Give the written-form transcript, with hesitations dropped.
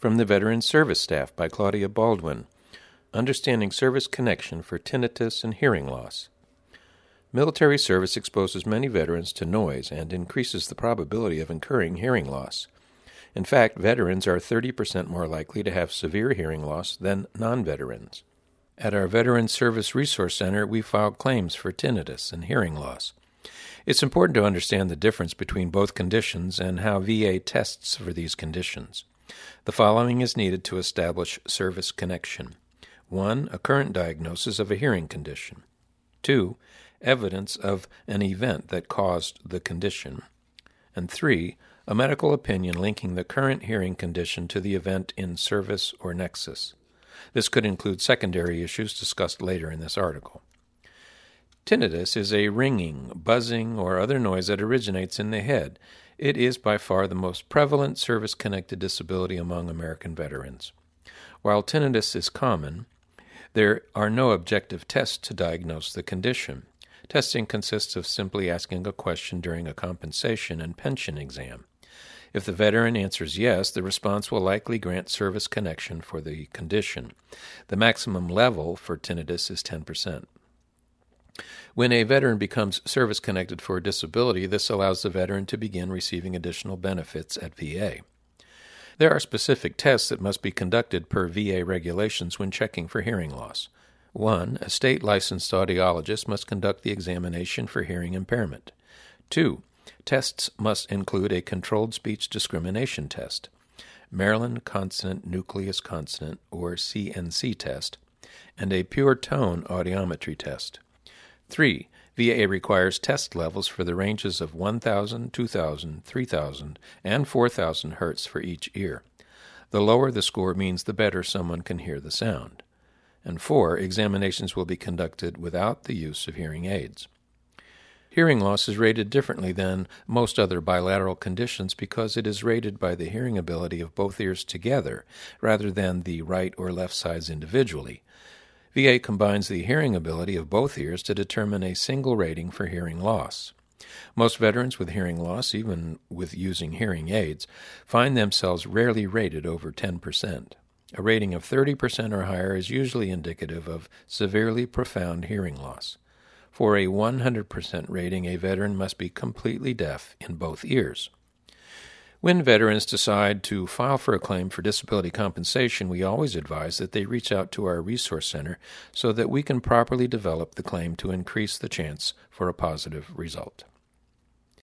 From the Veterans Service Staff by Claudia Baldwin. Understanding Service Connection for Tinnitus and Hearing Loss. Military service exposes many veterans to noise and increases the probability of incurring hearing loss. In fact, veterans are 30% more likely to have severe hearing loss than non-veterans. At our Veterans Service Resource Center, we filed claims for tinnitus and hearing loss. It's important to understand the difference between both conditions and how VA tests for these conditions. The following is needed to establish service connection. 1. A current diagnosis of a hearing condition. 2. Evidence of an event that caused the condition. And 3. A medical opinion linking the current hearing condition to the event in service or nexus. This could include secondary issues discussed later in this article. Tinnitus is a ringing, buzzing, or other noise that originates in the head. It is by far the most prevalent service-connected disability among American veterans. While tinnitus is common, there are no objective tests to diagnose the condition. Testing consists of simply asking a question during a compensation and pension exam. If the veteran answers yes, the response will likely grant service connection for the condition. The maximum level for tinnitus is 10%. When a veteran becomes service-connected for a disability, this allows the veteran to begin receiving additional benefits at VA. There are specific tests that must be conducted per VA regulations when checking for hearing loss. 1. A state-licensed audiologist must conduct the examination for hearing impairment. 2. Tests must include a controlled speech discrimination test, Maryland Consonant Nucleus Consonant, or CNC test, and a pure tone audiometry test. 3. VA requires test levels for the ranges of 1,000, 2,000, 3,000, and 4,000 hertz for each ear. The lower the score means the better someone can hear the sound. And 4. Examinations will be conducted without the use of hearing aids. Hearing loss is rated differently than most other bilateral conditions because it is rated by the hearing ability of both ears together rather than the right or left sides individually. VA combines the hearing ability of both ears to determine a single rating for hearing loss. Most veterans with hearing loss, even with using hearing aids, find themselves rarely rated over 10%. A rating of 30% or higher is usually indicative of severely profound hearing loss. For a 100% rating, a veteran must be completely deaf in both ears. When veterans decide to file for a claim for disability compensation, we always advise that they reach out to our resource center so that we can properly develop the claim to increase the chance for a positive result.